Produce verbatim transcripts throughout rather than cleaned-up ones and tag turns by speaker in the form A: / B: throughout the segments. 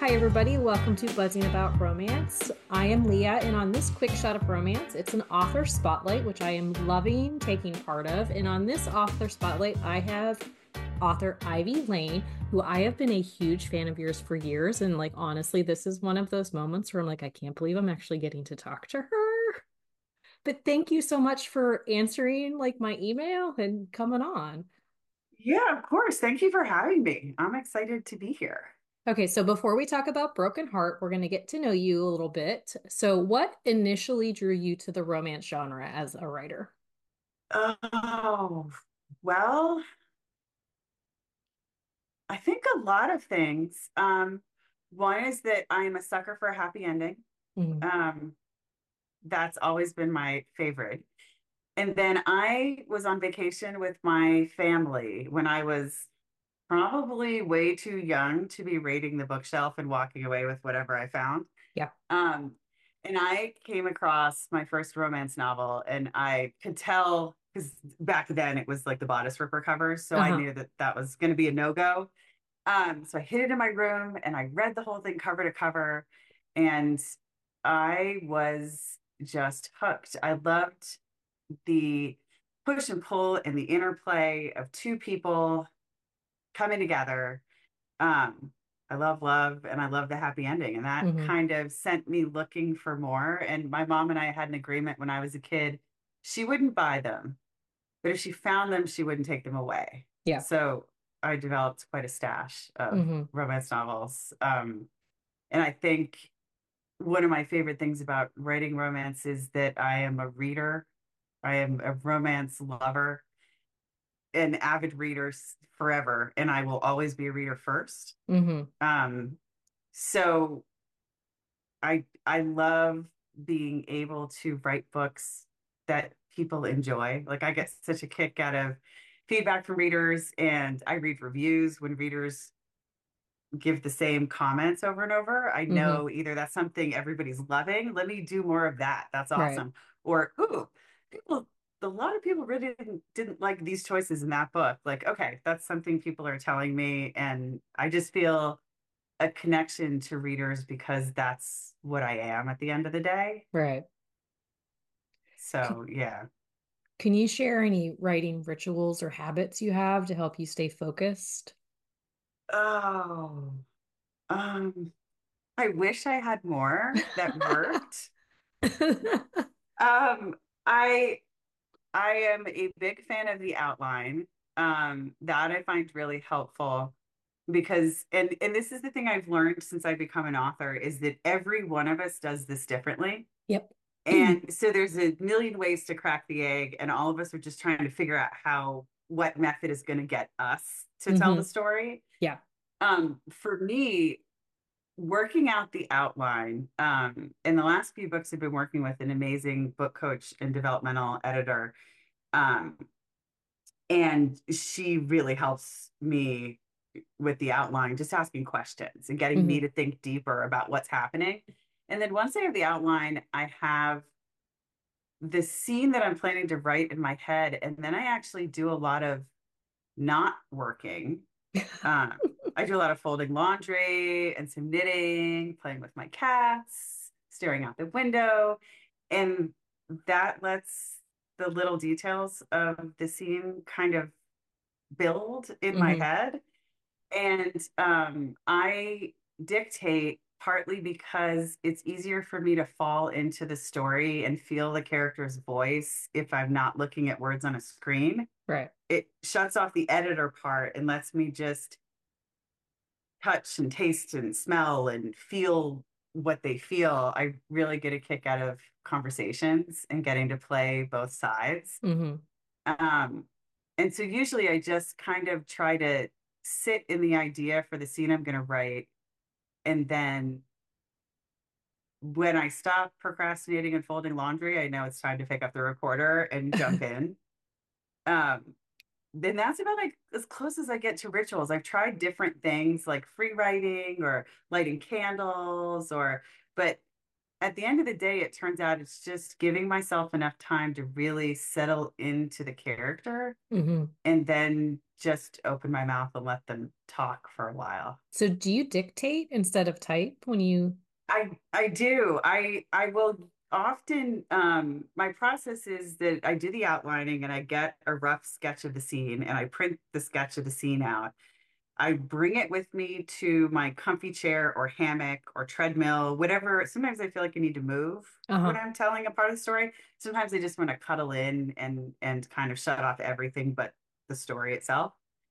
A: Hi, everybody. Welcome to Buzzing About Romance. I am Leah, and on this quick shot of romance, it's an author spotlight, which I am loving taking part of. And on this author spotlight, I have author Ivy Lane, who I have been a huge fan of yours for years. And like, honestly, this is one of those moments where I'm like, I can't believe I'm actually getting to talk to her. But thank you so much for answering like my email and coming on.
B: Yeah, of course. Thank you for having me. I'm excited to be here.
A: Okay, so before we talk about Broken Heart, we're going to get to know you a little bit. So, what initially drew you to the romance genre as a writer?
B: Oh, well, I think a lot of things. Um, one is that I am a sucker for a happy ending.
A: Mhm.
B: Um, that's always been my favorite. And then I was on vacation with my family when I was probably way too young to be raiding the bookshelf and walking away with whatever I found.
A: Yeah.
B: Um, and I came across my first romance novel, and I could tell because back then it was like the bodice ripper covers, so I
A: Uh-huh.
B: knew that that was going to be a no-go. Um, so I hid it in my room and I read the whole thing cover to cover, and I was just hooked. I loved the push and pull and the interplay of two people coming together. um, I love love and I love the happy ending. And that
A: Hmm.
B: kind of sent me looking for more. And my mom and I had an agreement when I was a kid. She wouldn't buy them, but if she found them, she wouldn't take them away.
A: Yeah.
B: So I developed quite a stash of
A: Hmm.
B: romance novels. Um, and I think one of my favorite things about writing romance is that I am a reader. I am a romance lover, an avid reader forever, and I will always be a reader first.
A: Hmm.
B: Um, so I I love being able to write books that people enjoy. Like I get such a kick out of feedback from readers, and I read reviews when readers give the same comments over and over. I
A: Hmm.
B: know either that's something everybody's loving, let me do more of that. That's
A: Right.
B: awesome. Or, ooh, people a lot of people really didn't didn't like these choices in that book. Like, okay, that's something people are telling me, and I just feel a connection to readers because that's what I am at the end of the day.
A: Right. C-
B: So, yeah.
A: can you share any writing rituals or habits you have to help you stay focused?
B: Oh, um, I wish I had more that worked. Um, I I am a big fan of the outline. Um, that I find really helpful because and and this is the thing I've learned since I've become an author is that every one of us does this differently.
A: Yep.
B: And so there's a million ways to crack the egg, and all of us are just trying to figure out how, what method is going to get us to tell the
A: Hmm.
B: story.
A: Yeah.
B: Um, for me, working out the outline, um, in the last few books, I've been working with an amazing book coach and developmental editor. Um, and she really helps me with the outline, just asking questions and getting me
A: Hmm.
B: to think deeper about what's happening. And then once I have the outline, I have the scene that I'm planning to write in my head. And then I actually do a lot of not working. Um, I do a lot of folding laundry and some knitting, playing with my cats, staring out the window. And that lets the little details of the scene kind of build in my
A: Hmm.
B: head. And um, I dictate partly because it's easier for me to fall into the story and feel the character's voice if I'm not looking at words on a screen.
A: Right.
B: It shuts off the editor part and lets me just touch and taste and smell and feel what they feel. I really get a kick out of conversations and getting to play both sides.
A: Hmm.
B: Um, and so usually I just kind of try to sit in the idea for the scene I'm going to write. And then when I stop procrastinating and folding laundry, I know it's time to pick up the recorder and jump in. Um, then that's about like as close as I get to rituals. I've tried different things like free writing or lighting candles or, but at the end of the day, it turns out it's just giving myself enough time to really settle into the character
A: Hmm.
B: and then just open my mouth and let them talk for a while.
A: So do you dictate instead of type when you?
B: I I do. I I will often um my process is that I do the outlining and I get a rough sketch of the scene and I print the sketch of the scene out. I bring it with me to my comfy chair or hammock or treadmill, whatever. Sometimes I feel like I need to move when
A: Uh-huh.
B: I'm telling a part of the story. Sometimes I just want to cuddle in and and kind of shut off everything but the story itself.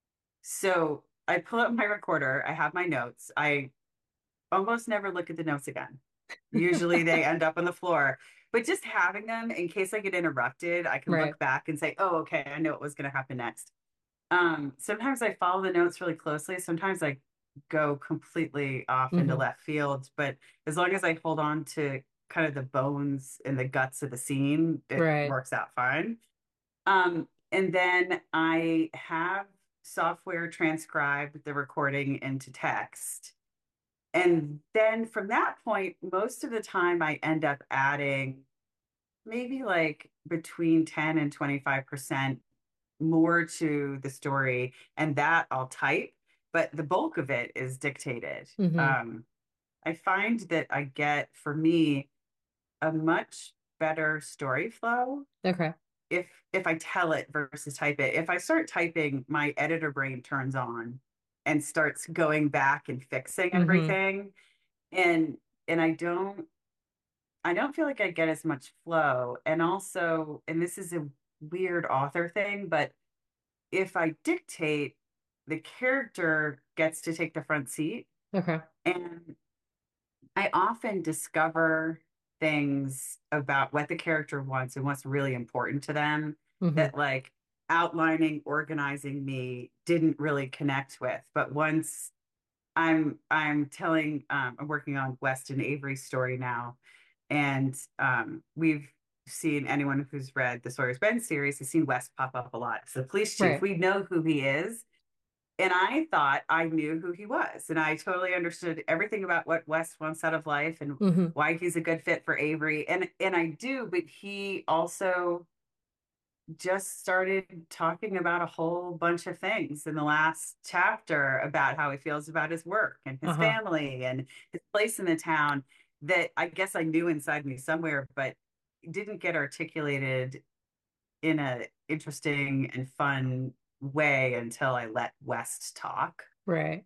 B: So I pull up my recorder, I have my notes. I almost never look at the notes again. Usually they end up on the floor, but just having them in case I get interrupted, I can
A: Right.
B: look back and say, oh, okay, I know what was going to happen next. Um, sometimes I follow the notes really closely. Sometimes I go completely off into
A: Hmm.
B: left field, but as long as I hold on to kind of the bones and the guts of the scene, it
A: Right.
B: works out fine. Um, and then I have software transcribe the recording into text. And then from that point, most of the time I end up adding maybe like between ten and twenty-five percent more to the story, and that I'll type, but the bulk of it is dictated.
A: Hmm.
B: Um, I find that I get, for me, a much better story flow
A: Okay.
B: if if I tell it versus type it. If I start typing, my editor brain turns on and starts going back and fixing
A: Hmm.
B: everything. And and I don't I don't feel like I get as much flow. And also, and this is a weird author thing, but if I dictate, the character gets to take the front seat.
A: Okay.
B: And I often discover things about what the character wants and what's really important to them
A: Hmm.
B: that, like, outlining, organizing me didn't really connect with. But once I'm I'm telling um, I'm working on Weston Avery's story now, and um, we've seen, anyone who's read the Sawyer's Bend series has seen West pop up a lot. So the police chief,
A: Right.
B: we know who he is. And I thought I knew who he was. And I totally understood everything about what West wants out of life and
A: Hmm.
B: why he's a good fit for Avery. And and I do, but he also just started talking about a whole bunch of things in the last chapter about how he feels about his work and his
A: Uh-huh.
B: family and his place in the town, that I guess I knew inside me somewhere, but didn't get articulated in a interesting and fun way until I let West talk.
A: Right.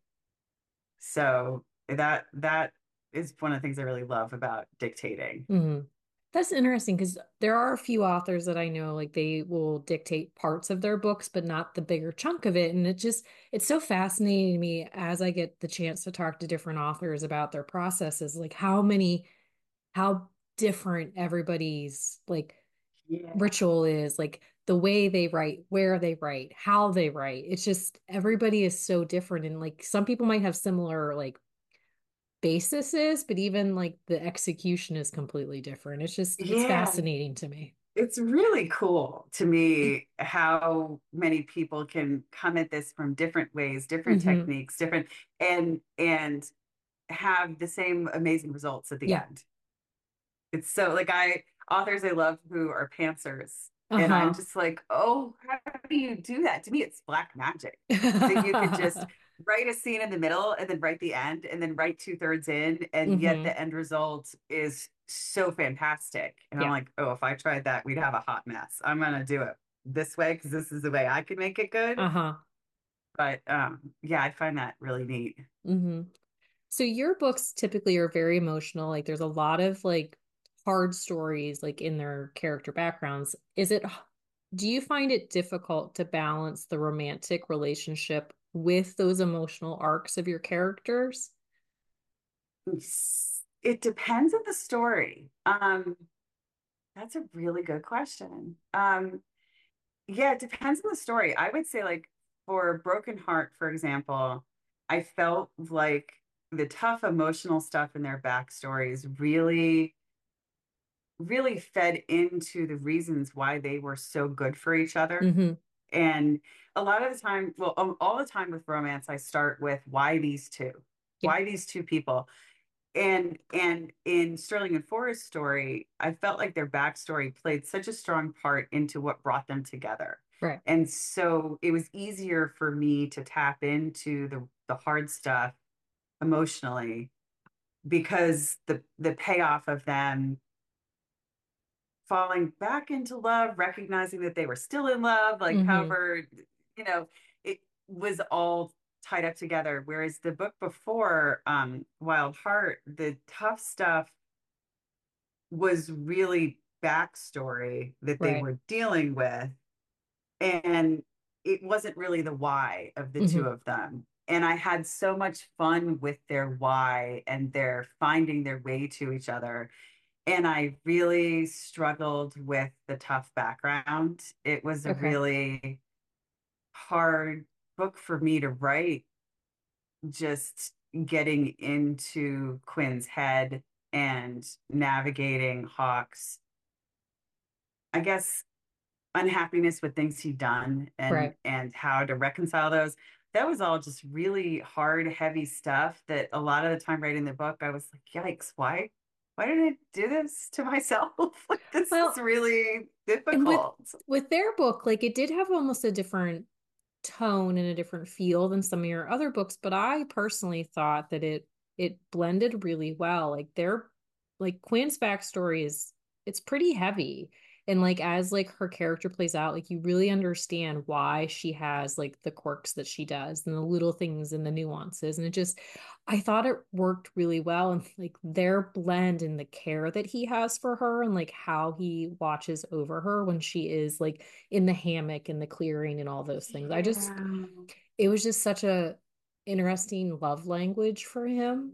B: So that that is one of the things I really love about dictating.
A: Hmm. That's interesting because there are a few authors that I know, like they will dictate parts of their books, but not the bigger chunk of it. And it just, it's so fascinating to me as I get the chance to talk to different authors about their processes, like how many, how different everybody's like
B: Yeah.
A: ritual is, like the way they write, where they write, how they write. It's just everybody is so different. And like some people might have similar like basis is, but even like the execution is completely different. It's just, it's
B: Yeah.
A: fascinating to me.
B: It's really cool to me how many people can come at this from different ways, different
A: Hmm.
B: techniques, different, and and have the same amazing results at the
A: Yeah.
B: end. It's so, like, I authors I love who are pantsers, and I'm
A: Uh-huh.
B: just like, oh, how do you do that? To me, it's black magic that you could just write a scene in the middle and then write the end and then write two thirds in, and yet
A: Hmm.
B: the end result is so fantastic. And I'm
A: Yeah.
B: like, oh, if I tried that, we'd have a hot mess. I'm gonna do it this way because this is the way I could make it good.
A: Uh-huh.
B: But um, yeah, I find that really neat.
A: Hmm. So your books typically are very emotional. Like there's a lot of like hard stories like in their character backgrounds. Is it, do you find it difficult to balance the romantic relationship with those emotional arcs of your characters?
B: It depends on the story. Um, that's a really good question. Um, yeah, it depends on the story. I would say, like, for Broken Heart, for example, I felt like the tough emotional stuff in their backstories really, really fed into the reasons why they were so good for each other.
A: Hmm.
B: And a lot of the time, well, um, all the time with romance, I start with why these two,
A: Yeah.
B: why these two people. and and in Sterling and Forrest's story, I felt like their backstory played such a strong part into what brought them together.
A: Right.
B: And so it was easier for me to tap into the the hard stuff emotionally because the the payoff of them falling back into love, recognizing that they were still in love, like
A: Mm-hmm.
B: however, you know, it was all tied up together. Whereas the book before, um, Wild Heart, the tough stuff was really backstory that they
A: Right.
B: were dealing with. And it wasn't really the why of the two
A: Mm-hmm.
B: of them. And I had so much fun with their why and their finding their way to each other. And I really struggled with the tough background. It was a
A: Okay.
B: really hard book for me to write, just getting into Quinn's head and navigating Hawk's, I guess, unhappiness with things he'd done and
A: Right.
B: and how to reconcile those. That was all just really hard, heavy stuff that a lot of the time writing the book, I was like, yikes, why why did I do this to myself? Like this is
A: Well,
B: really
A: and with
B: difficult.
A: with their book, like it did have almost a different tone and a different feel than some of your other books, but I personally thought that it it blended really well. Like their like Quinn's backstory is it's pretty heavy. And like as like her character plays out, like you really understand why she has like the quirks that she does and the little things and the nuances. And it just I thought it worked really well. And like their blend and the care that he has for her and like how he watches over her when she is like in the hammock and the clearing and all those things. I just
B: Yeah.
A: it was just such a interesting love language for him.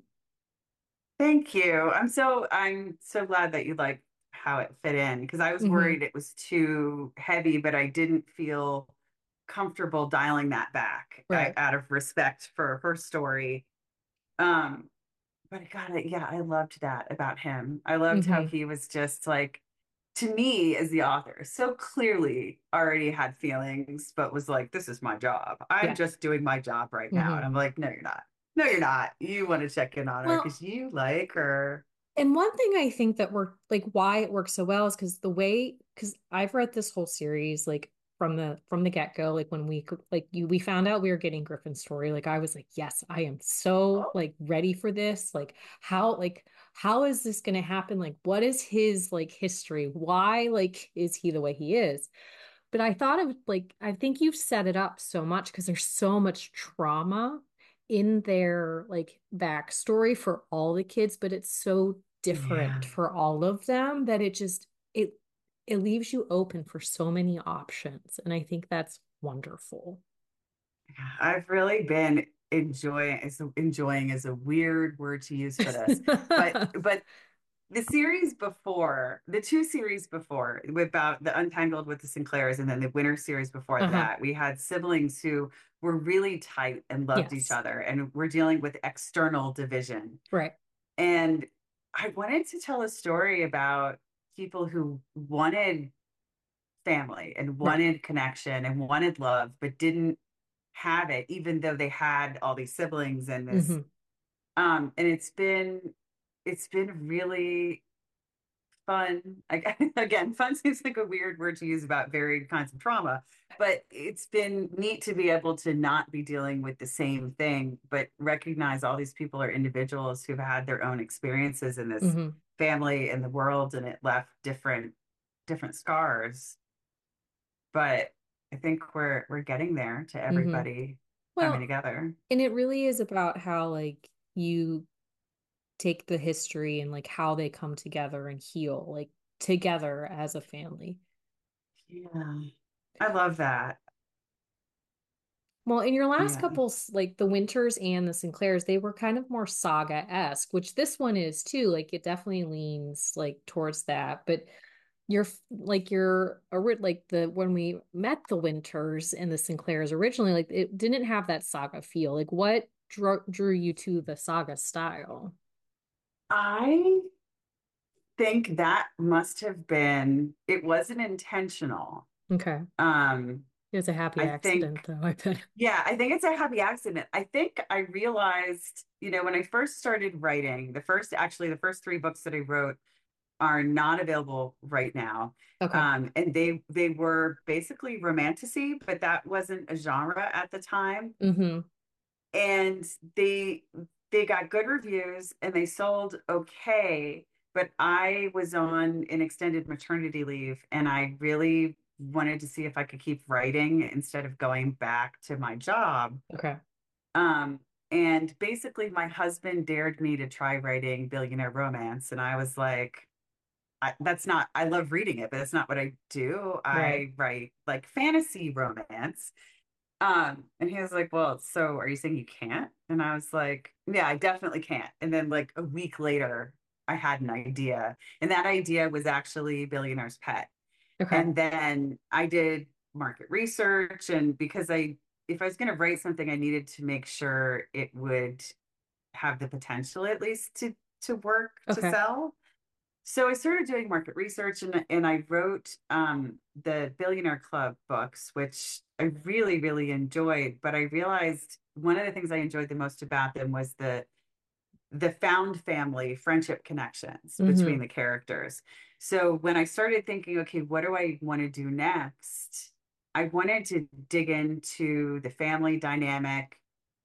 B: Thank you. I'm so I'm so glad that you like how it fit in because I was
A: Hmm.
B: worried it was too heavy, but I didn't feel comfortable dialing that back I,
A: Right.
B: out of respect for her story. Um, but I got it. Yeah, I loved that about him. I loved how
A: Hmm.
B: he was just like, to me as the author, so clearly already had feelings, but was like, this is my job. I'm
A: Yeah.
B: just doing my job right now. And
A: Hmm.
B: I'm like, no, you're not. No, you're not. You want to check in on her
A: Well,
B: because you like her.
A: and one thing I think that worked, like why it works so well is because the way, because I've read this whole series like from the from the get-go, like when we like you we found out we were getting Griffin's story, like I was like, yes, I am so
B: Oh,
A: like ready for this. Like how like how is this going to happen? Like what is his like history? Why like is he the way he is? But I thought of like I think you've set it up so much because there's so much trauma in their like backstory for all the kids, but it's so
B: yeah.
A: different for all of them that it just it it leaves you open for so many options. And I think that's wonderful.
B: I've really been enjoying is enjoying is a weird word to use for this, but but the series before, the two series before, about the Untangled with the Sinclairs, and then the Winter series before
A: Uh-huh.
B: that, we had siblings who were really tight and loved each
A: Yes.
B: other, and we're dealing with external division.
A: Right.
B: And I wanted to tell a story about people who wanted family and
A: Right.
B: wanted connection and wanted love, but didn't have it, even though they had all these siblings and this.
A: Hmm.
B: Um, and it's been it's been really fun. Again, fun seems like a weird word to use about varied kinds of trauma, but it's been neat to be able to not be dealing with the same thing, but recognize all these people are individuals who've had their own experiences in this
A: Hmm.
B: family and the world, and it left different different scars. But I think we're we're getting there to
A: Hmm.
B: everybody coming
A: Well,
B: together.
A: and it really is about how like you take the history and like how they come together and heal like together as a family.
B: Yeah, I love that.
A: Well, in your last
B: Yeah.
A: couple, like the Winters and the Sinclairs, they were kind of more saga-esque, which this one is too. Like it definitely leans like towards that. But you're like you're like the when we met the Winters and the Sinclairs originally, like it didn't have that saga feel. Like what drew drew you to the saga style?
B: I think that must have been, it wasn't intentional.
A: Okay.
B: Um,
A: It was a happy
B: I
A: accident,
B: think,
A: though, I bet.
B: yeah, I think it's a happy accident. I think I realized, you know, when I first started writing, the first, actually, the first three books that I wrote are not available right now.
A: Okay.
B: Um, and they they were basically romantasy, but that wasn't a genre at the time.
A: Mm-hmm.
B: And they they got good reviews and they sold okay, but I was on an extended maternity leave and I really wanted to see if I could keep writing instead of going back to my job.
A: Okay.
B: Um, and basically my husband dared me to try writing billionaire romance, and I was like, I, that's not, I love reading it, but that's not what I do.
A: Right.
B: I write like fantasy romance. Um, and he was like, well, so are you saying you can't? And I was like, yeah, I definitely can't. And then like a week later, I had an idea. And that idea was actually Billionaire's Pet.
A: Okay.
B: And then I did market research. And because I, if I was going to write something, I needed to make sure it would have the potential at least to to work to
A: Okay.
B: sell. So I started doing market research, and and I wrote um, the Billionaire Club books, which I really, really enjoyed. But I realized one of the things I enjoyed the most about them was the the found family friendship connections between
A: Mm-hmm.
B: the characters. So when I started thinking, okay, what do I want to do next? I wanted to dig into the family dynamic,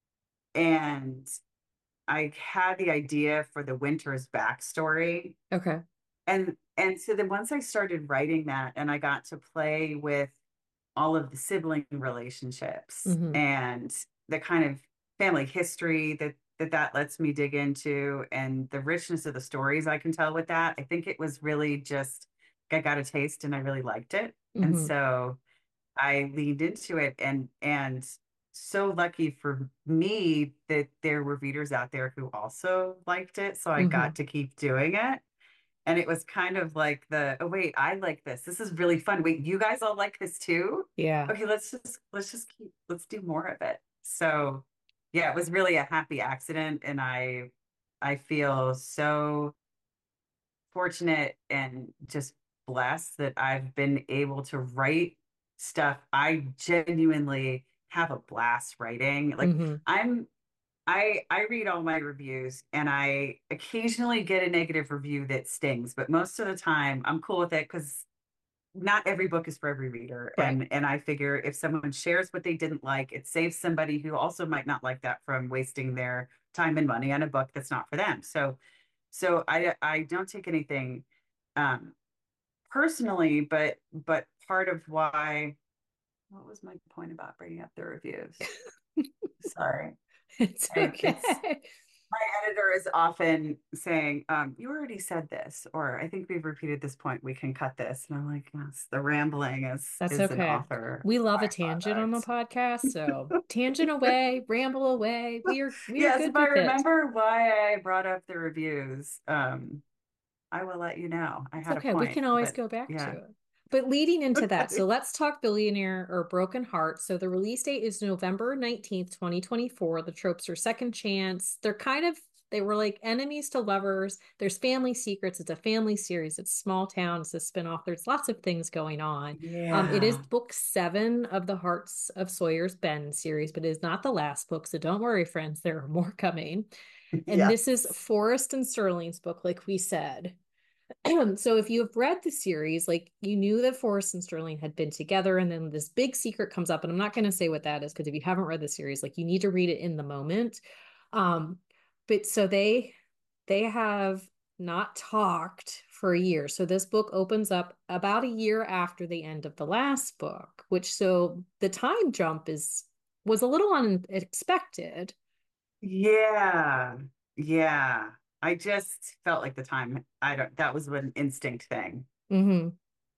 B: and I had the idea for the Winters backstory.
A: Okay.
B: And and so then once I started writing that and I got to play with all of the sibling relationships
A: Mm-hmm.
B: and the kind of family history that that that lets me dig into and the richness of the stories I can tell with that, I think it was really just I got a taste and I really liked it. And
A: Mm-hmm.
B: so I leaned into it, and and so lucky for me that there were readers out there who also liked it. So I
A: Mm-hmm.
B: got to keep doing it. And it was kind of like the, oh wait, I like this. This is really fun. Wait, you guys all like this too?
A: Yeah.
B: Okay, let's just let's just keep let's do more of it. So yeah, it was really a happy accident. And I I feel so fortunate and just blessed that I've been able to write stuff I genuinely have a blast writing. Like
A: Mm-hmm.
B: I'm I I read all my reviews and I occasionally get a negative review that stings, but most of the time I'm cool with it because not every book is for every reader.
A: Right.
B: And and I figure if someone shares what they didn't like, it saves somebody who also might not like that from wasting their time and money on a book that's not for them. So so I I don't take anything um personally, but but part of why what was my point about bringing up the reviews? Sorry.
A: It's
B: I, it's
A: okay.
B: my editor is often saying, um, you already said this, or I think we've repeated this point, we can cut this. And I'm like, yes, the rambling is
A: That's
B: is an
A: okay.
B: author
A: We love a tangent on the
B: byproduct.
A: podcast, so tangent away, ramble away. We are we are
B: Yes, if
A: good
B: I
A: with it.
B: remember why I brought up the reviews, um, I will let you know. I
A: It's
B: had a
A: okay. We
B: point,
A: can always
B: but
A: go back to
B: yeah.
A: it. But leading into that, so
B: Okay.
A: let's talk Billionaire or Broken Heart. So the release date is November nineteenth, twenty twenty-four. The tropes are second chance. They're kind of they were like enemies to lovers. There's family secrets. It's a family series. It's small town. It's a spinoff. There's lots of things going on. Um, it is
B: Yeah.
A: book seven of the Hearts of Sawyer's Bend series, but it is not the last book. So don't worry, friends. There are more coming. And this is
B: Yes.
A: Forrest and Sterling's book, like we said. So if you have read the series, like you knew that Forrest and Sterling had been together, and then this big secret comes up, and I'm not going to say what that is because if you haven't read the series, like you need to read it in the moment. Um, but so they they have not talked for a year. So this book opens up about a year after the end of the last book, which so the time jump is was a little unexpected.
B: Yeah. Yeah. I just felt like the time, I don't, that was an instinct thing.
A: Hmm.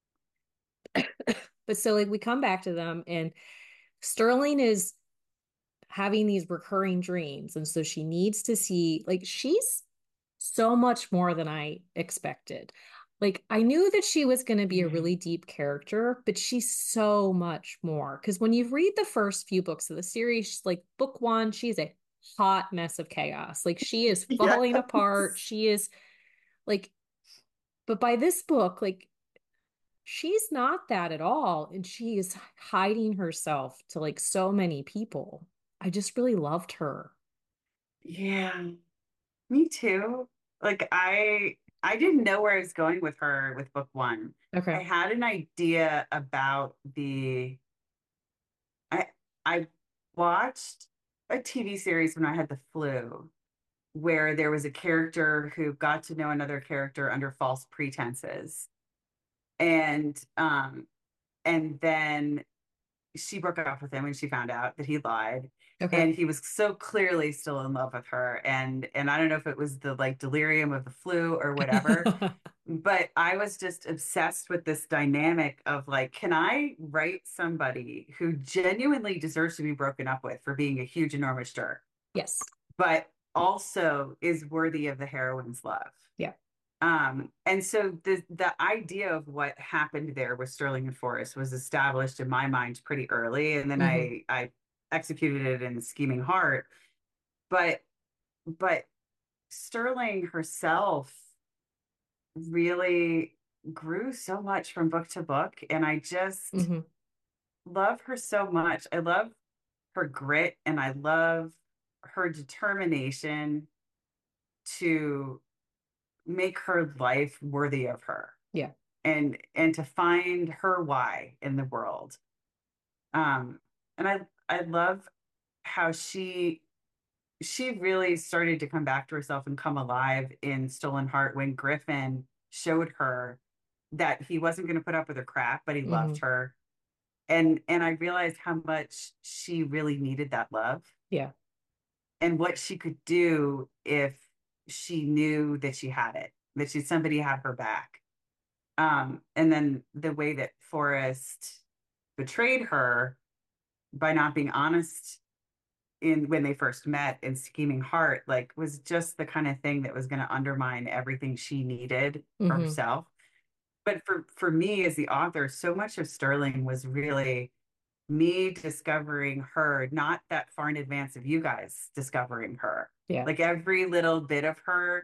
A: But so like we come back to them, and Sterling is having these recurring dreams. And so she needs to see, like, she's so much more than I expected. Like, I knew that she was going to be a
B: Yeah.
A: really deep character, but she's so much more. Because when you read the first few books of the series, she's like, book one, she's a hot mess of chaos. Like, she is falling apart.
B: Yes.
A: She is like, but by this book, like, she's not that at all. And she is hiding herself to like so many people. I just really loved her.
B: Yeah, me too. Like I I didn't know where I was going with her with book one. I
A: Okay.
B: had an idea about the I I watched a T V series when I had the flu where there was a character who got to know another character under false pretenses. And um and then she broke up with him when she found out that he lied,
A: Okay.
B: and he was so clearly still in love with her, and and I don't know if it was the like delirium of the flu or whatever, but I was just obsessed with this dynamic of like, can I write somebody who genuinely deserves to be broken up with for being a huge enormous jerk,
A: Yes.
B: but also is worthy of the heroine's love?
A: Yeah.
B: Um, and so the the idea of what happened there with Sterling and Forrest was established in my mind pretty early, and then
A: Hmm.
B: I I executed it in Scheming Heart. But but Sterling herself really grew so much from book to book, and I just
A: Hmm.
B: love her so much. I love her grit, and I love her determination to make her life worthy of her,
A: Yeah.
B: and and to find her why in the world. Um, and I I love how she she really started to come back to herself and come alive in Stolen Heart when Griffin showed her that he wasn't going to put up with her crap, but he loved
A: Hmm.
B: her. And and I realized how much she really needed that love
A: Yeah.
B: and what she could do if she knew that she had it, that she somebody had her back. Um, and then the way that Forrest betrayed her by not being honest in when they first met in Scheming Heart, like was just the kind of thing that was going to undermine everything she needed for
A: Hmm.
B: herself. But for for me as the author, so much of Sterling was really me discovering her, not that far in advance of you guys discovering her.
A: Yeah.
B: Like every little bit of her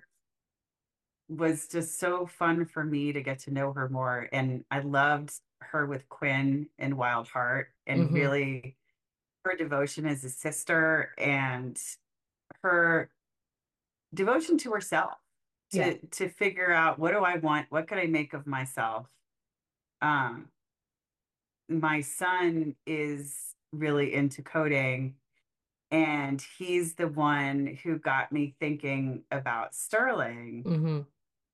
B: was just so fun for me to get to know her more. And I loved her with Quinn and Wild Heart, and
A: Hmm.
B: really her devotion as a sister and her devotion to herself
A: Yeah.
B: to to figure out, what do I want? What could I make of myself? Um, my son is really into coding, and he's the one who got me thinking about Sterling.
A: Hmm.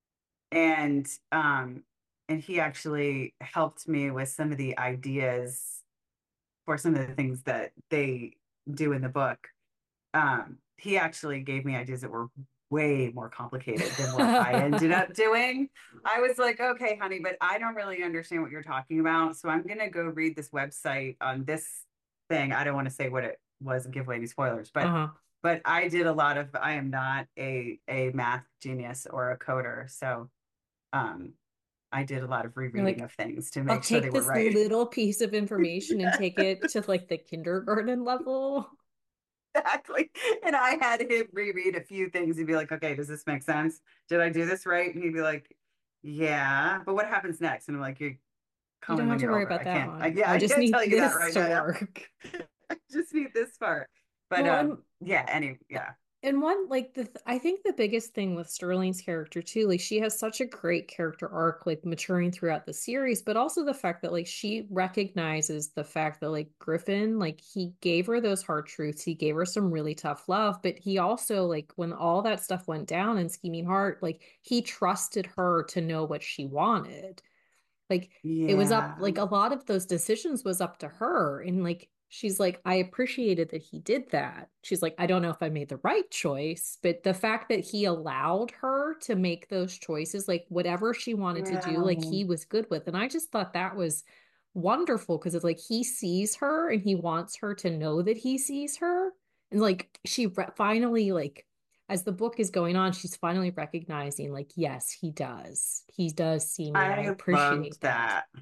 B: And um and he actually helped me with some of the ideas for some of the things that they do in the book. Um he actually gave me ideas that were way more complicated than what I ended up doing. I was like, okay, honey, but I don't really understand what you're talking about, so I'm gonna go read this website on this thing. I don't want to say what it was and give away any spoilers, but
A: Uh-huh.
B: but I did a lot of, I am not a a math genius or a coder, so um I did a lot of
A: You're
B: rereading
A: like,
B: of things to
A: I'll
B: make sure they
A: take
B: were
A: this
B: right.
A: little piece of information and take it to like the kindergarten level.
B: Exactly. And I had him reread a few things and be like, okay, does this make sense? Did I do this right? And he'd be like, yeah, but what happens next? And I'm like, you
A: You
B: call me
A: don't have
B: when
A: to
B: you're
A: worry
B: older.
A: about
B: I
A: that
B: can't, I,
A: one.
B: yeah,
A: I
B: I
A: just
B: can't
A: need
B: tell you that
A: this
B: right
A: to
B: now.
A: work.
B: I just need this part. But
A: Well,
B: um,
A: and
B: yeah, anyway, yeah.
A: And one, like the, th- I think the biggest thing with Sterling's character too, like she has such a great character arc, like maturing throughout the series, but also the fact that like she recognizes the fact that like Griffin, like he gave her those hard truths, he gave her some really tough love, but he also like when all that stuff went down in Scheming Heart, like he trusted her to know what she wanted. Like it was up,
B: Yeah.
A: like a lot of those decisions was up to her. And like she's like, I appreciated that he did that. She's like, I don't know if I made the right choice, but the fact that he allowed her to make those choices, like whatever she wanted to do,
B: Yeah.
A: like he was good with. And I just thought that was wonderful because it's like he sees her and he wants her to know that he sees her. And like she re finally like as the book is going on, she's finally recognizing, like, yes, he does. He does see me, and I
B: I loved
A: appreciate that.
B: that.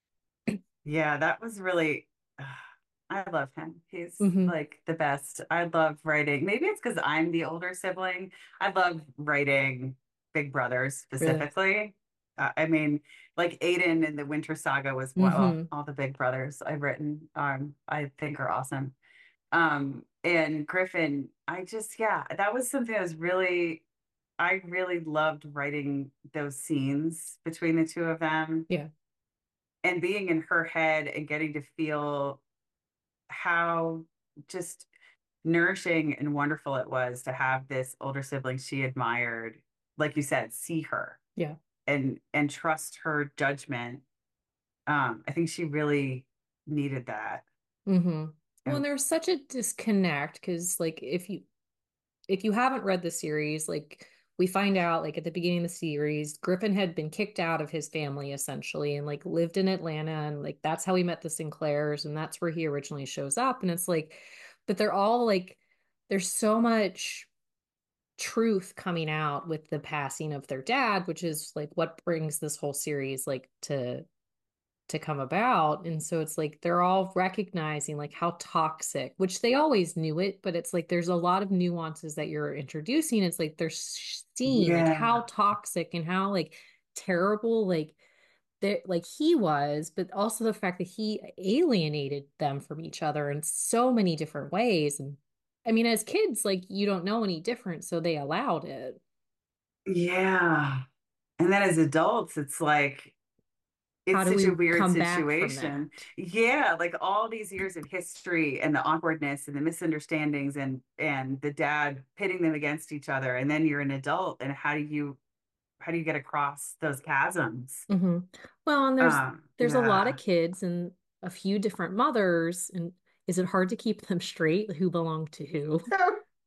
B: Yeah, that was really, I love him. He's
A: Hmm.
B: like the best. I love writing. Maybe it's because I'm the older sibling. I love writing big brothers
A: Really.
B: specifically. Uh, I mean, like Aiden in the Winter Saga was well,
A: Hmm.
B: all the big brothers I've written, um, I think are awesome. Um, and Griffin, I just, yeah, that was something that was really, I really loved writing those scenes between the two of them
A: Yeah.
B: and being in her head and getting to feel how just nourishing and wonderful it was to have this older sibling she admired, like you said, see her
A: Yeah.
B: and and trust her judgment. Um, I think she really needed that.
A: Hmm. Well, and
B: Oh,
A: there's such a disconnect because, like, if you if you haven't read the series, like we find out like at the beginning of the series, Griffin had been kicked out of his family essentially and like lived in Atlanta and like that's how he met the Sinclairs and that's where he originally shows up. And it's like, but they're all like, there's so much truth coming out with the passing of their dad, which is like what brings this whole series like to to come about. And so it's like they're all recognizing like how toxic, which they always knew it, but it's like there's a lot of nuances that you're introducing. It's like they're seeing like how
B: yeah.
A: toxic and how like terrible like that like he was, but also the fact that he alienated them from each other in so many different ways. And I mean, as kids, like you don't know any different, so they allowed it.
B: Yeah. And then as adults, it's like
A: How
B: it's
A: do
B: such
A: we
B: a weird
A: come back from
B: situation.
A: that?
B: Yeah, like all these years of history and the awkwardness and the misunderstandings and and the dad pitting them against each other. And then you're an adult and how do you how do you get across those chasms?
A: Hmm. Well, and there's
B: Um,
A: there's a lot of
B: yeah.
A: kids and a few different mothers, and is it hard to keep them straight? Who belong to who?
B: So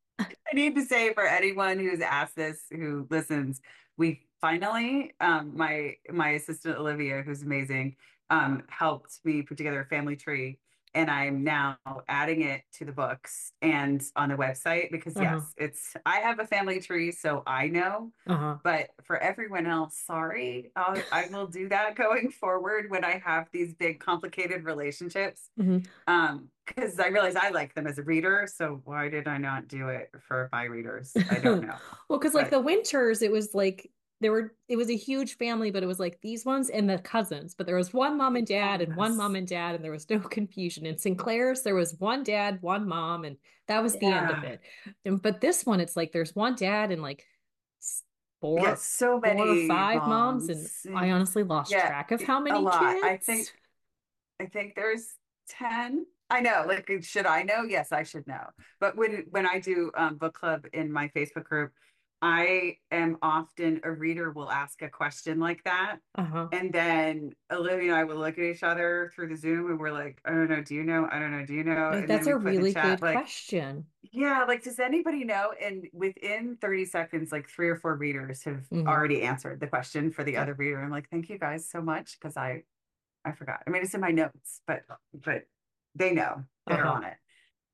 B: I need to say for anyone who's asked this, who listens, we finally, um, my my assistant Olivia, who's amazing, um, helped me put together a family tree, and I'm now adding it to the books and on the website because
A: Uh-huh.
B: yes, it's I have a family tree, so I know,
A: Uh-huh.
B: but for everyone else, sorry, I'll, I will do that going forward when I have these big complicated relationships.
A: Hmm.
B: Um, because I realize I like them as a reader, so why did I not do it for my readers? I don't know.
A: Well, because like
B: But
A: the Winters, it was like there were it was a huge family, but it was like these ones and the cousins. But there was one mom and dad and one mom
B: yes.
A: and dad, and there was no confusion. In Sinclair's, there was one dad, one mom, and that was the end of
B: Yeah.
A: it. And, but this one, it's like there's one dad and like s-
B: Yes,
A: four
B: so
A: four or
B: many
A: five moms, and
B: moms.
A: I
B: And
A: honestly lost
B: yeah,
A: track of how
B: a
A: many
B: lot. I
A: kids.
B: think I think there's ten. I know, like should I know? Yes, I should know. But when when I do um, book club in my Facebook group, I am often a reader will ask a question like that.
A: Uh-huh.
B: And then Olivia and I will look at each other through the Zoom and we're like, I don't know, do you know? I don't know, do you know?
A: Like
B: And then
A: that's
B: we
A: a
B: put in the
A: really
B: chat
A: good
B: like,
A: question.
B: yeah, like does anybody know? And within thirty seconds, like three or four readers have
A: Hmm.
B: already answered the question for the
A: Yeah.
B: other reader. I'm like, thank you guys so much because I I forgot. I mean, it's in my notes, but but they know they're
A: Uh-huh.
B: on it.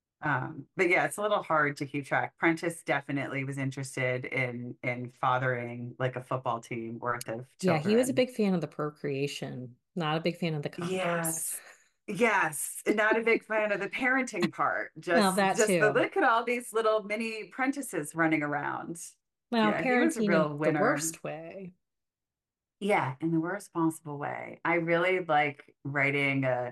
B: Um, but yeah, it's a little hard to keep track. Prentice definitely was interested in in fathering like a football team worth of
A: Yeah, he was a
B: children.
A: big fan of the procreation, not a big fan of the condoms.
B: Yes. Yes, and not a big fan of the parenting part.
A: Well,
B: Just
A: that
B: just the
A: too.
B: look at all these little mini apprentices running around.
A: Well,
B: Yeah, he was a
A: parenting in
B: real
A: the
B: winner.
A: worst way.
B: Yeah, in the worst possible way. I really like writing a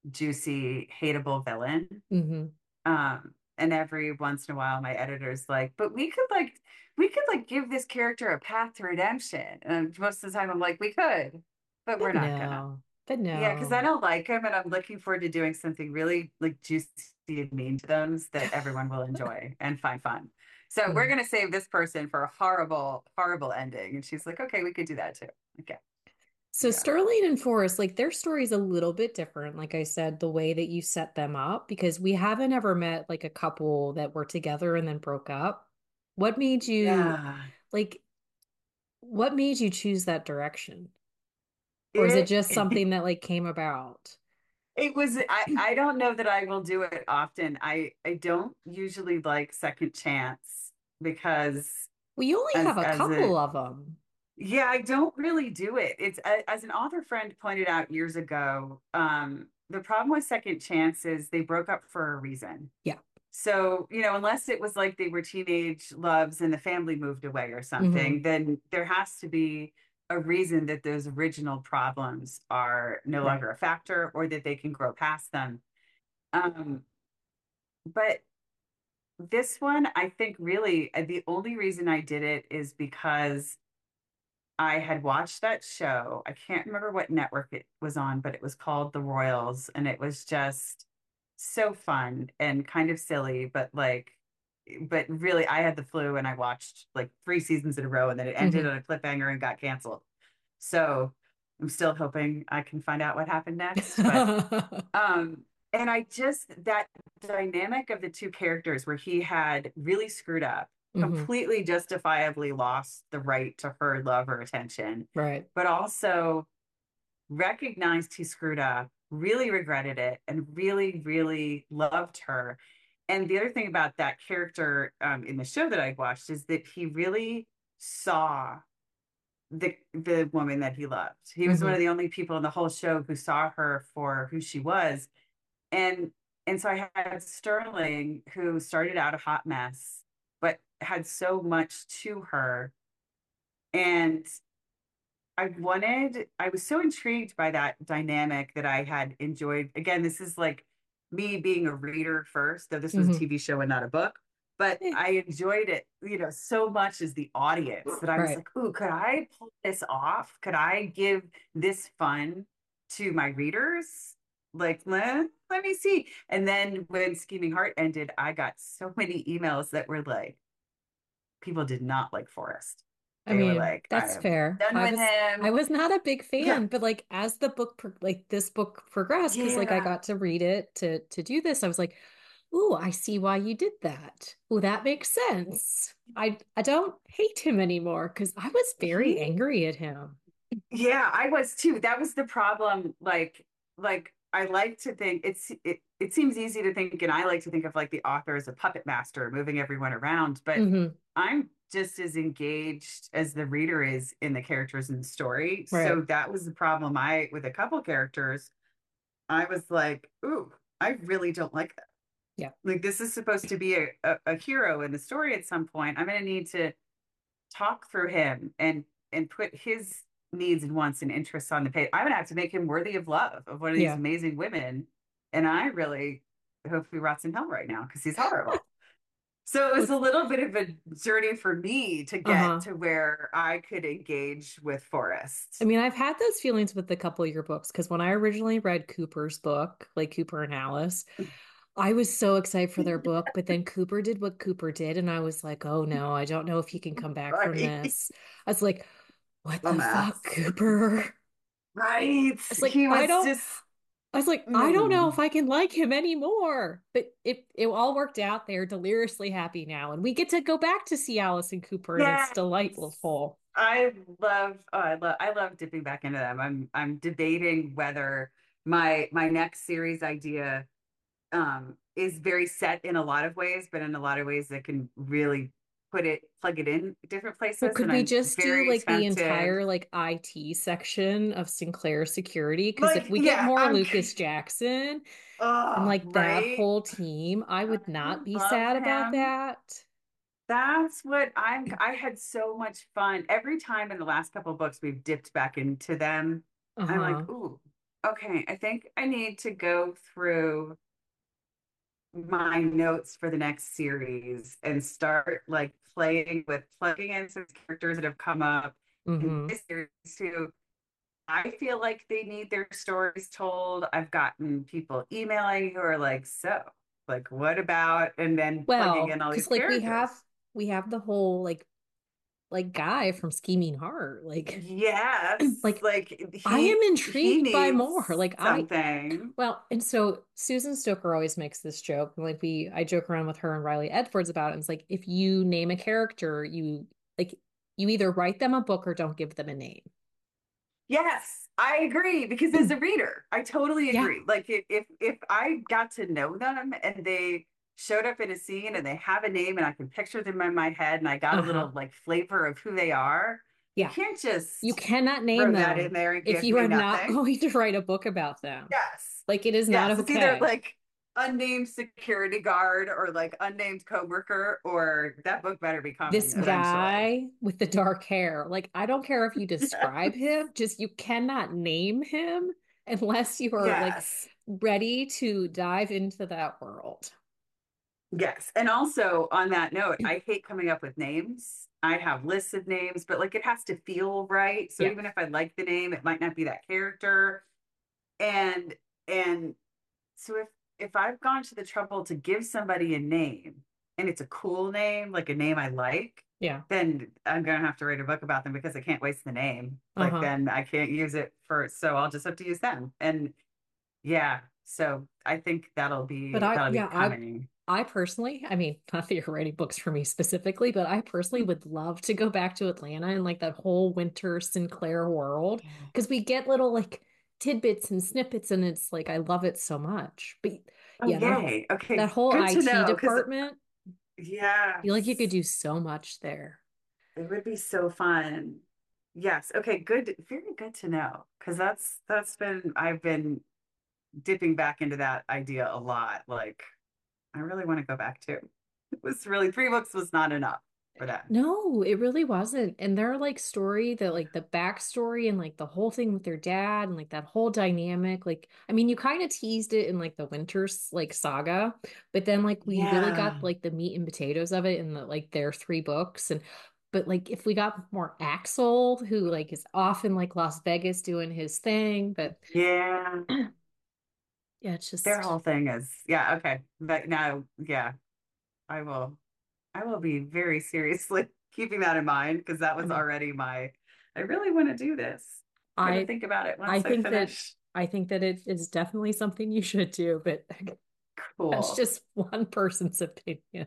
B: juicy, hateable villain.
A: Hmm.
B: Um, and every once in a while, my editor's like, but we could like, we could like give this character a path to redemption. And most of the time, I'm like, we could, but
A: But
B: we're not gonna.
A: no, but
B: Yeah, because I
A: no.
B: don't like him, and I'm looking forward to doing something really like juicy and mean to them that everyone will enjoy and find fun. So we're
A: Yeah.
B: gonna save this person for a horrible, horrible ending. And she's like, okay, we could do that too. Okay,
A: So
B: yeah,
A: Sterling and Forrest, like their story is a little bit different, like I said, the way that you set them up, because we haven't ever met like a couple that were together and then broke up. What made you
B: yeah.
A: like what made you choose that direction? Or is it
B: It
A: just something that like came about?
B: It was I I don't know that I will do it often. I I don't usually like second chance because
A: Well, you only
B: as
A: have a
B: as
A: couple
B: a
A: of them.
B: yeah, I don't really do it. It's a- as an author friend pointed out years ago, um the problem with second chances they broke up for a reason.
A: Yeah.
B: So, you know, unless it was like they were teenage loves and the family moved away or
A: Hmm.
B: something, then there has to be a reason that those original problems are no
A: Right.
B: longer a factor or that they can grow past them. Um, but this one, I think really uh, the only reason I did it is because I had watched that show. I can't remember what network it was on, but it was called The Royals, and it was just so fun and kind of silly, but like, but really, I had the flu and I watched like three seasons in a row, and then it ended
A: Hmm.
B: on a cliffhanger and got canceled. So I'm still hoping I can find out what happened next. But um, and I just that dynamic of the two characters where he had really screwed up,
A: Hmm.
B: completely justifiably lost the right to her love or attention,
A: Right.
B: but also recognized he screwed up, really regretted it, and really, really loved her. And the other thing about that character um, in the show that I watched is that he really saw the the woman that he loved. He was one
A: Hmm.
B: of the only people in the whole show who saw her for who she was. And and so I had Sterling, who started out a hot mess, but had so much to her. And I wanted, I was so intrigued by that dynamic that I had enjoyed. Again, this is like me being a reader first, though this was a
A: Hmm.
B: T V show and not a book. But
A: Eh,
B: I enjoyed it, you know, so much as the audience that I was
A: right.
B: like, ooh, could I pull this off? Could I give this fun to my readers? Like, let, let me see. And then when Scheming Heart ended, I got so many emails that were like, people did not like Forrest.
A: I
B: They were
A: mean,
B: like, I
A: that's
B: am
A: fair.
B: done
A: I
B: with
A: was I
B: him.
A: was not a big
B: Yeah.
A: fan, but like as the book pro like this book progressed, because like I
B: Yeah.
A: got to read it to to do this, I was like, "Ooh, I see why you did that. Oh, that makes sense." I I don't hate him anymore because I was very
B: He,
A: angry at him.
B: yeah, I was too. That was the problem. Like, like I like to think it's it, it seems easy to think, and I like to think of like the author as a puppet master moving everyone around, but
A: Hmm.
B: I'm just as engaged as the reader is in the characters in the story. So
A: Right.
B: that was the problem. I with a couple characters, I was like, ooh, I really don't like that.
A: Yeah.
B: Like this is supposed to be a, a, a hero in the story at some point. I'm gonna need to talk through him and and put his needs and wants and interests on the page. I'm gonna have to make him worthy of love of one of these
A: Yeah.
B: amazing women. And I really hope he rots in hell right now because he's horrible. So it was a little bit of a journey for me to get
A: Uh-huh.
B: to where I could engage with
A: I
B: Forrest.
A: mean, I've had those feelings with a couple of your books because when I originally read Cooper's book, like Cooper and Alice, I was so excited for their book, but then Cooper did what Cooper did, and I was like, oh no, I don't know if he can come back from
B: Right.
A: this. I was like, what
B: A
A: the fuck,
B: mess.
A: Cooper?
B: Right.
A: It's like,
B: He
A: I
B: was
A: don't,
B: just
A: I was like, I don't know if
B: mm.
A: I can like him anymore. But it it all worked out. They're deliriously happy now, and we get to go back to see Alice and Cooper, and it's
B: Yes.
A: delightful.
B: I love oh, I love I love dipping back into them. I'm I'm debating whether my my next series idea um is very set in a lot of ways, but in a lot of ways that can really put it plug it in different
A: Well,
B: places.
A: could
B: And
A: we
B: I'm
A: just do
B: very
A: like the
B: tempted.
A: entire like I T section of Sinclair Security? Because if
B: Like,
A: we get
B: yeah,
A: more
B: I'm
A: Lucas Jackson and
B: oh,
A: like that
B: right.
A: whole team, I would
B: I
A: not be
B: love
A: sad about
B: him.
A: that.
B: That's what I'm I had so much fun. Every time in the last couple of books we've dipped back into them, I'm
A: Uh-huh.
B: like, ooh, okay, I think I need to go through my notes for the next series and start like playing with plugging in some characters that have come up in
A: Hmm.
B: this series too. I feel like they need their stories told. I've gotten people emailing who are like, so, like, what about, and then plugging in
A: Well,
B: all these
A: because like we have
B: characters.
A: we have the whole like like guy from Scheming Heart. Like
B: Yes,
A: like
B: like
A: I am
B: he he
A: intrigued by more.
B: needs
A: Like I
B: something.
A: well, and so Susan Stoker always makes this joke. Like we I joke around with her and Riley Edwards about it. And it's like if you name a character, you like you either write them a book or don't give them a name.
B: Yes, I agree because as a reader, I totally
A: Yeah.
B: agree. Like if if if I got to know them and they showed up in a scene and they have a name and I can picture them in my head and I got a little
A: Uh-huh.
B: like flavor of who they are, you
A: Yeah.
B: can't
A: You
B: just
A: cannot name
B: throw that in
A: them
B: there and
A: if
B: give
A: you
B: me
A: are not
B: nothing.
A: going to write a book about them.
B: Yes.
A: Like it is not
B: Yes, it's either
A: okay.
B: like unnamed security guard or like unnamed coworker, or that book better be
A: This
B: coming eventually.
A: guy with the dark hair, like, I don't care if you describe
B: Yes.
A: him, just you cannot name him unless you are like
B: Yes.
A: ready to dive into that world.
B: Yes. And also on that note, I hate coming up with names. I have lists of names, but like it has to feel right. So
A: Yeah.
B: even if I like the name, it might not be that character. And and so if if I've gone to the trouble to give somebody a name and it's a cool name, like a name I like,
A: Yeah.
B: then I'm gonna have to write a book about them because I can't waste the name. Like
A: Uh-huh.
B: then I can't use it for, so I'll just have to use them. And yeah, so I think that'll
A: But
B: be
A: I,
B: that'll be
A: yeah, I,
B: coming.
A: I personally, I mean, not that you're writing books for me specifically, but I personally would love to go back to Atlanta and like that whole Winter Sinclair world because we get little like tidbits and snippets, and it's like I love it so much. But
B: Oh,
A: yeah, that
B: yay. Okay,
A: that whole
B: good to
A: I T
B: know. Because
A: department, I feel like you could
B: yes,
A: do so much there.
B: it would be so fun. Yes. Okay, good. Very good to know. Because that's that's been I've been dipping back into that idea a lot. Like I really want to go back to. It was really three books was not enough for that.
A: No, it really wasn't. And their like story, the like the backstory and like the whole thing with their dad and like that whole dynamic, like I mean, you kind of teased it in like the Winters like saga, but then like we really got
B: Yeah.
A: like the meat and potatoes of it in the like their three books. And but like if we got more Axel, who like is off in like Las Vegas doing his thing, but
B: Yeah.
A: yeah, it's
B: Their
A: just
B: whole thing is, yeah, okay. But now, yeah, I will I will be very seriously keeping that in mind because that
A: I
B: was
A: mean,
B: already my, I really want to do this. I'm gonna
A: I
B: think about it
A: I
B: once I
A: think that
B: finish.
A: I think that it is definitely something you should do, but that's
B: Cool.
A: just one person's opinion.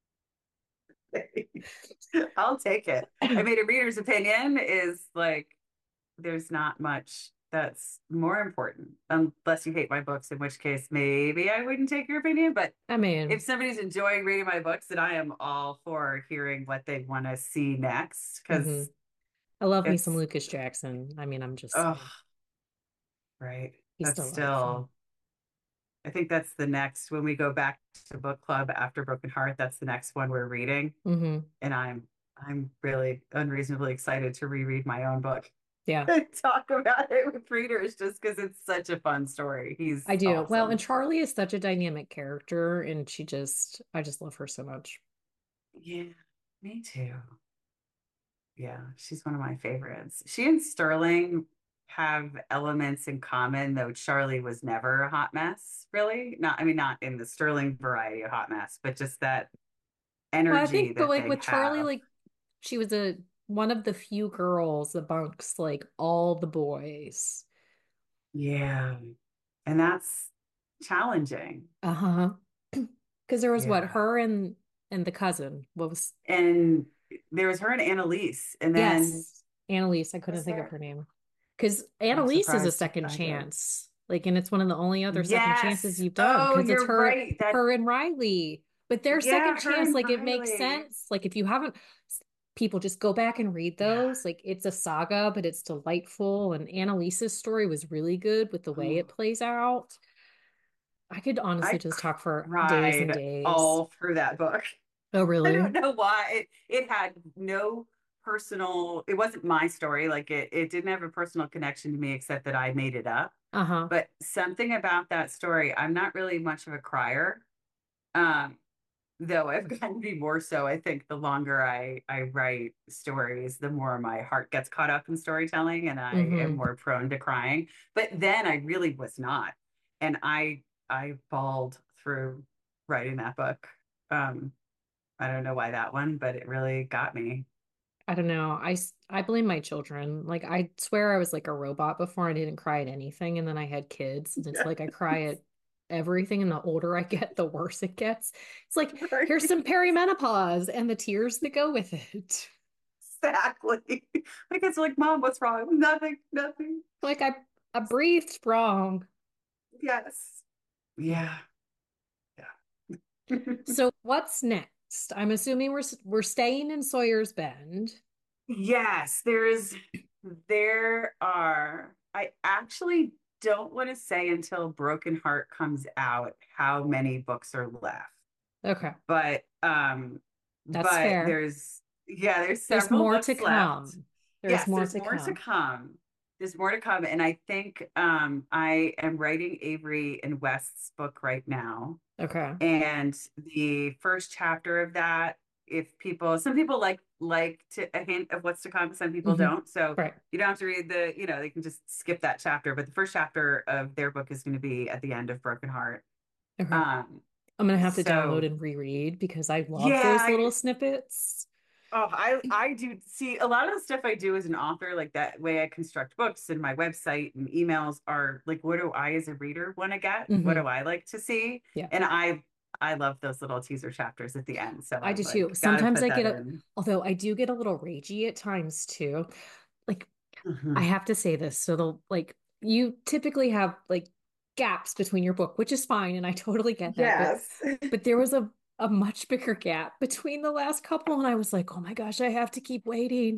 B: I'll take it. I mean, a reader's opinion is like there's not much that's more important unless you hate my books, in which case maybe I wouldn't take your opinion. But
A: I
B: if
A: mean,
B: somebody's enjoying reading my books, then I am all for hearing what they want to see next
A: hmm
B: because
A: I love me some
B: it's,
A: Lucas Jackson. I mean, I'm just saying,
B: oh, right.
A: he's
B: That's
A: delightful.
B: still, I think that's the next, when we go back to book club after Broken Heart, that's the next one we're reading.
A: Hmm.
B: And I'm, I'm really unreasonably excited to reread my own book
A: Yeah,
B: and talk about it with readers just because it's such a fun story.
A: I
B: He's
A: do. Well, and
B: awesome.
A: Charlie is such a dynamic character, and she just, I just love her so much.
B: Yeah, me too. Yeah, she's one of my favorites. She and Sterling have elements in common, though Charlie was never a hot mess, really. Not, I mean, not in the Sterling variety of hot mess, but just that
A: Well, I
B: energy
A: think, but
B: that
A: like
B: they
A: with Charlie,
B: have.
A: like she was a one of the few girls amongst like all the boys.
B: Yeah. And that's challenging.
A: Uh-huh. Because there was what,
B: Yeah.
A: her and and the cousin. What was
B: And there was her and Annalise, and then
A: Yes, Annalise. I couldn't
B: was
A: think of
B: there?
A: her name. Because
B: I'm
A: Annalise is a
B: surprised if
A: second
B: I did.
A: chance. Like, and it's one of the only other second chances
B: Yes.
A: you've done
B: Oh,
A: because it's
B: you're
A: her,
B: right. That,
A: her and Riley. But their second
B: yeah, her
A: chance,
B: and
A: like, it makes
B: Riley.
A: sense. Like, if you haven't, people just go back and read
B: Yeah.
A: those. Like, it's a saga, but it's delightful. And Annalise's story was really good with the way it
B: Oh,
A: plays out. I could honestly
B: I
A: just talk for days and
B: cried
A: days.
B: all through that book.
A: Oh,
B: I don't
A: really?
B: know why. It it had no personal, it wasn't my story. Like it it didn't have a personal connection to me except that I made it up.
A: Uh-huh.
B: But something about that story, I'm not really much of a crier. Um, though I've gotten to be more so. I think the longer I I write stories, the more my heart gets caught up in storytelling and I am
A: Mm-hmm.
B: more prone to crying. But then I really was not. And I I bawled through writing that book. Um, I don't know why that one, but it really got me.
A: I don't know. I, s- I blame my children. Like, I swear I was like a robot before. I didn't cry at anything. And then I had kids. And it's like I cry at everything. And the older I get, the worse it gets. It's like, here's some
B: Right.
A: perimenopause and the tears that go with it.
B: Exactly. Like it's like, Mom, what's wrong? Nothing, nothing.
A: Like, I, I breathed wrong.
B: Yes. Yeah. Yeah.
A: So, what's next? I'm assuming we're s- we're staying in Sawyer's Bend.
B: Yes, there's there are I actually don't want to say until Broken Heart comes out how many books are left.
A: Okay.
B: But um
A: That's
B: but
A: fair.
B: there's yeah, there's
A: There's
B: several
A: more to
B: books left.
A: come. There's
B: Yes,
A: more
B: there's
A: to
B: more to
A: come.
B: come. There's more to come. And I think um I am writing Avery and West's book right now.
A: Okay.
B: And the first chapter of that, if people, some people like like to a hint of what's to come, some people
A: Hmm.
B: don't. So
A: Right.
B: you don't have to read the, you know, they can just skip that chapter. But the first chapter of their book is going to be at the end of Broken Heart.
A: Okay.
B: Um,
A: I'm gonna have to download
B: so
A: and reread because I love those
B: yeah,
A: little snippets.
B: oh, I I do see a lot of the stuff I do as an author, like that way I construct books and my website and emails are like, what do I as a reader want to get? What
A: Hmm.
B: do I like to see?
A: Yeah,
B: And I I love those little teaser chapters at the end. So
A: I
B: I'm
A: do too.
B: like, gotta
A: Sometimes
B: put
A: I
B: that
A: get a,
B: in.
A: although I do get a little ragey at times too. Like, I
B: Mhm.
A: have to say this. So the like you typically have like gaps between your book, which is fine, and I totally get that. But
B: Yes.
A: but there was a a much bigger gap between the last couple, and I was like, oh my gosh, I have to keep waiting.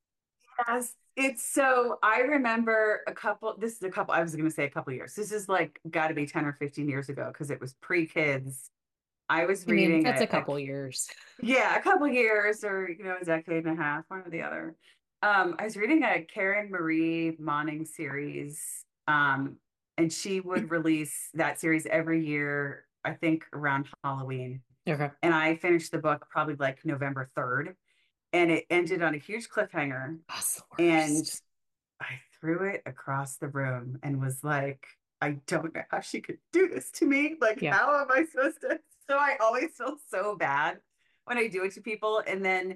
B: Yes. It's so I remember a couple, this is a couple, I was going to say a couple years. This is like got to be ten or fifteen years ago because it was pre-kids. I was
A: I mean,
B: reading
A: that's
B: a,
A: a
B: a
A: couple years.
B: yeah, a couple years or, you know, a decade and a half, one or the other. Um, I was reading a Karen Marie Moning series, um, and she would release that series every year, I think around Halloween.
A: Okay.
B: And I finished the book probably like November third, and it ended on a huge cliffhanger.
A: That's the
B: And
A: worst.
B: I threw it across the room and was like, I don't know how she could do this to me. Like,
A: Yeah.
B: how am I supposed to? So I always feel so bad when I do it to people. And then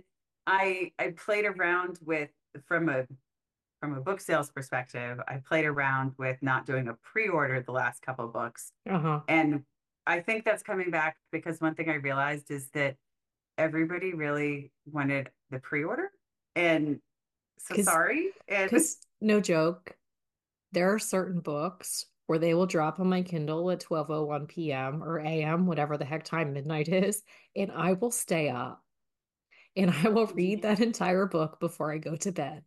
B: I I played around with from a from a book sales perspective, I played around with not doing a pre-order the last couple of books.
A: Uh-huh.
B: And I think that's coming back because one thing I realized is that everybody really wanted the pre-order. And so
A: Because
B: sorry. And
A: because no joke, there are certain books where they will drop on my Kindle at twelve oh one p m or a m, whatever the heck time midnight is, and I will stay up and I will read that entire book before I go to bed.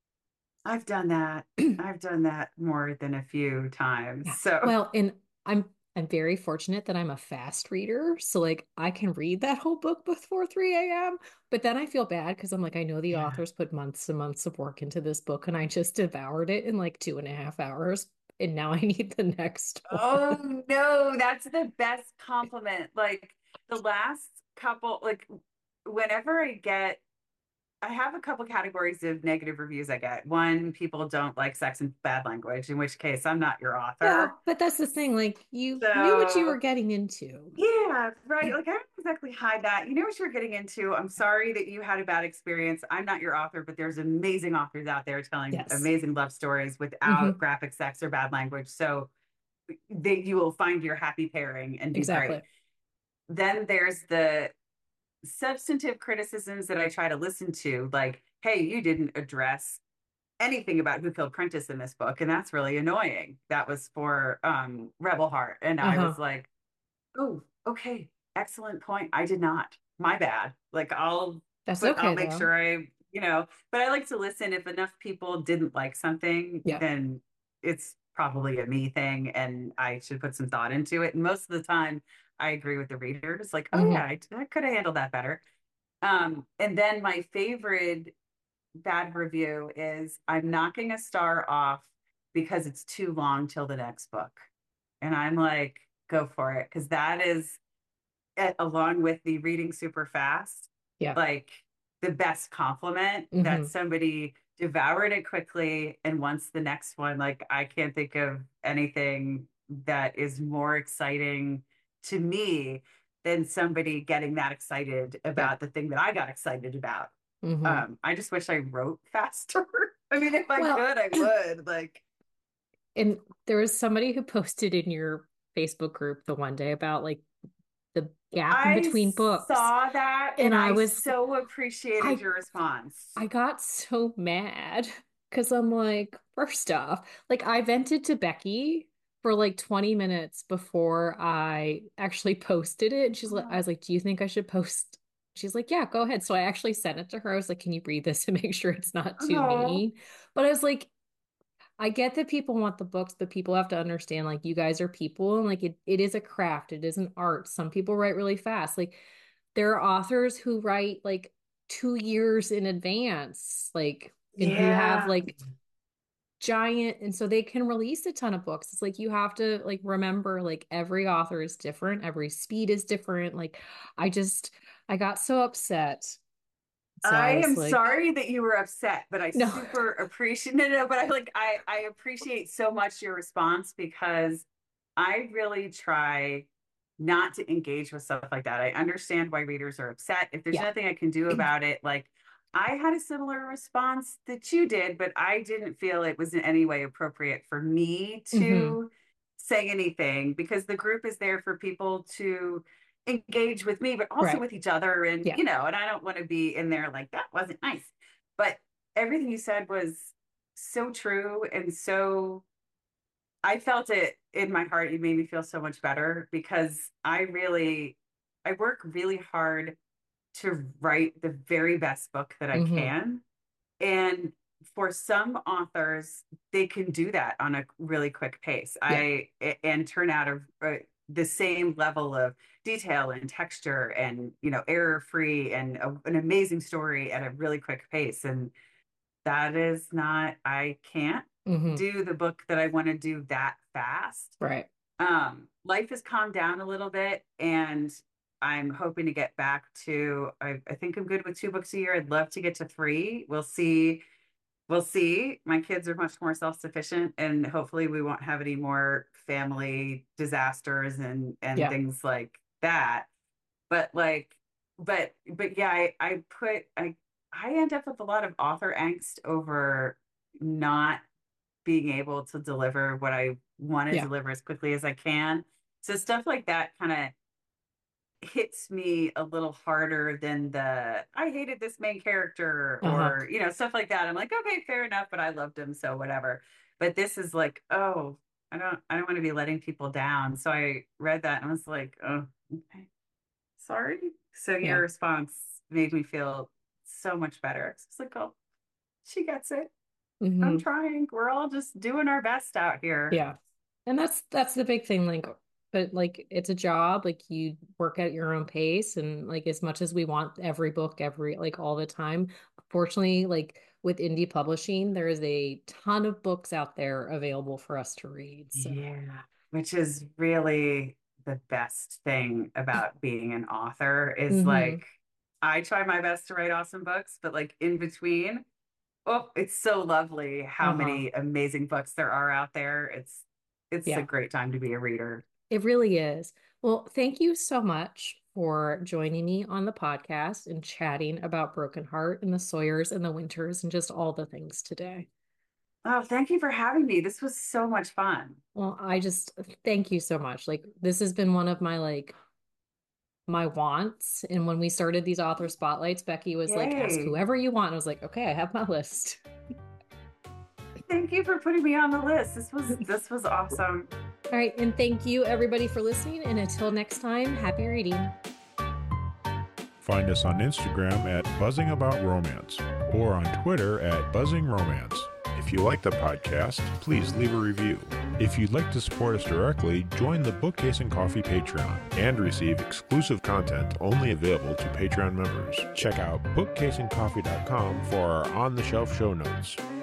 B: I've done that. I've done that more than a few times.
A: Yeah.
B: So,
A: Well, and I'm I'm very fortunate that I'm a fast reader. So like I can read that whole book before three a m. But then I feel bad because I'm like, I know the
B: yeah.
A: authors put months and months of work into this book, and I just devoured it in like two and a half hours. And now I need the next one.
B: Oh no, that's the best compliment. Like the last couple, like whenever I get I have a couple categories of negative reviews I get. One, people don't like sex and bad language, in which case I'm not your author.
A: Well, but that's the thing. Like you knew what you were
B: So,
A: getting into.
B: yeah, right. Like I don't exactly hide that. You know what you're getting into. I'm sorry that you had a bad experience. I'm not your author, but there's amazing authors out there telling
A: Yes.
B: amazing love stories without
A: Hmm.
B: graphic sex or bad language. So that you will find your happy pairing and do great.
A: Exactly.
B: Then there's the substantive criticisms that I try to listen to, like, hey, you didn't address anything about who killed Prentice in this book, and that's really annoying. That was for um, Rebel Heart, and I was
A: Uh-huh.
B: like, oh, okay, excellent point. I did not. My bad. Like I'll
A: That's
B: put, I'll
A: okay
B: make
A: though.
B: sure I, you know, but I like to listen. If enough people didn't like something,
A: Yeah.
B: then it's probably a me thing, and I should put some thought into it. And most of the time, I agree with the reader. It's like, oh yeah,
A: Hmm.
B: I, I could have handled that better. Um, and then my favorite bad review is I'm knocking a star off because it's too long till the next book. And I'm like, go for it. Because that is, eh, along with the reading super fast,
A: Yeah.
B: like the best compliment that
A: Hmm.
B: somebody devoured it quickly and wants the next one. Like, I can't think of anything that is more exciting to me than somebody getting that excited
A: Yeah.
B: about the thing that I got excited about.
A: Hmm.
B: Um, I just wish I wrote faster. I mean, if I
A: Well,
B: could, I would. Like,
A: and there was somebody who posted in your Facebook group the one day about like the gap in
B: I
A: between books.
B: saw that
A: And
B: and
A: I
B: I
A: was,
B: so appreciated
A: I,
B: your response.
A: I got so mad because I'm like, first off, like I vented to Becky for like twenty minutes before I actually posted it. And she's like, I was like, do you think I should post? She's like, yeah, go ahead. So I actually sent it to her. I was like, can you read this to make sure it's not too
B: Oh,
A: mean? But I was like, I get that people want the books, but people have to understand, like, you guys are people and like it, it is a craft, it is an art. Some people write really fast. Like there are authors who write like two years in advance, like, and who have
B: Yeah.
A: like giant, and so they can release a ton of books. It's like you have to like remember like every author is different, every speed is different. Like I just I got so upset. So I
B: I
A: was
B: am
A: like,
B: sorry that you were upset, but I
A: no.
B: super appreciate no, no, but I like I I appreciate so much your response because I really try not to engage with stuff like that. I understand why readers are upset. If there's
A: Yeah.
B: nothing I can do about it, like I had a similar response that you did, but I didn't feel it was in any way appropriate for me
A: Hmm.
B: to say anything because the group is there for people to engage with me, but also
A: Right.
B: with each other. And,
A: Yeah.
B: you know, and I don't want to be in there like that wasn't nice. But everything you said was so true and so I felt it in my heart. It made me feel so much better because I really, I work really hard to write the very best book that I
A: Hmm.
B: can. And for some authors, they can do that on a really quick pace.
A: Yeah.
B: I and turn out a, a the same level of detail and texture and you know error free and a, an amazing story at a really quick pace. And that is not I can't
A: Hmm.
B: do the book that I want to do that fast.
A: Right.
B: Um, life has calmed down a little bit, and I'm hoping to get back to. I, I think I'm good with two books a year. I'd love to get to three. We'll see. We'll see. My kids are much more self-sufficient, and hopefully, we won't have any more family disasters and and
A: Yeah.
B: things like that. But like, but but yeah, I I put I I end up with a lot of author angst over not being able to deliver what I want to
A: Yeah.
B: deliver as quickly as I can. So stuff like that kind of hits me a little harder than the I hated this main character
A: Uh-huh.
B: or you know stuff like that. I'm like, okay, fair enough, but I loved him, so whatever. But this is like, oh, I don't I don't want to be letting people down. So I read that and I was like, oh, okay, sorry. So your
A: Yeah.
B: response made me feel so much better. It's like, oh, she gets it. I'm
A: Hmm.
B: trying. We're all just doing our best out here.
A: Yeah. And that's that's the big thing, like, but like it's a job, like you work at your own pace, and like as much as we want every book every like all the time, fortunately, like with indie publishing, there is a ton of books out there available for us to read. So,
B: Yeah, which is really the best thing about being an author is
A: hmm.
B: like I try my best to write awesome books, but like in between, oh, it's so lovely how
A: Uh-huh.
B: many amazing books there are out there. It's it's a
A: Yeah,
B: great time to be a reader.
A: it really is. Well, thank you so much for joining me on the podcast and chatting about Broken Heart and the Sawyers and the Winters and just all the things today.
B: Oh, thank you for having me. This was so much fun.
A: Well, I just thank you so much. Like this has been one of my like my wants. And when we started these author spotlights, Becky was like, ask
B: Yay.
A: whoever you want. I was like, okay, I have my list.
B: Thank you for putting me on the list. This was this was awesome.
A: All right. And thank you everybody for listening. And until next time, happy reading.
C: Find us on Instagram at Buzzing About Romance or on Twitter at Buzzing Romance. If you like the podcast, please leave a review. If you'd like to support us directly, join the Bookcase and Coffee Patreon and receive exclusive content only available to Patreon members. Check out bookcase and coffee dot com for our on-the-shelf show notes.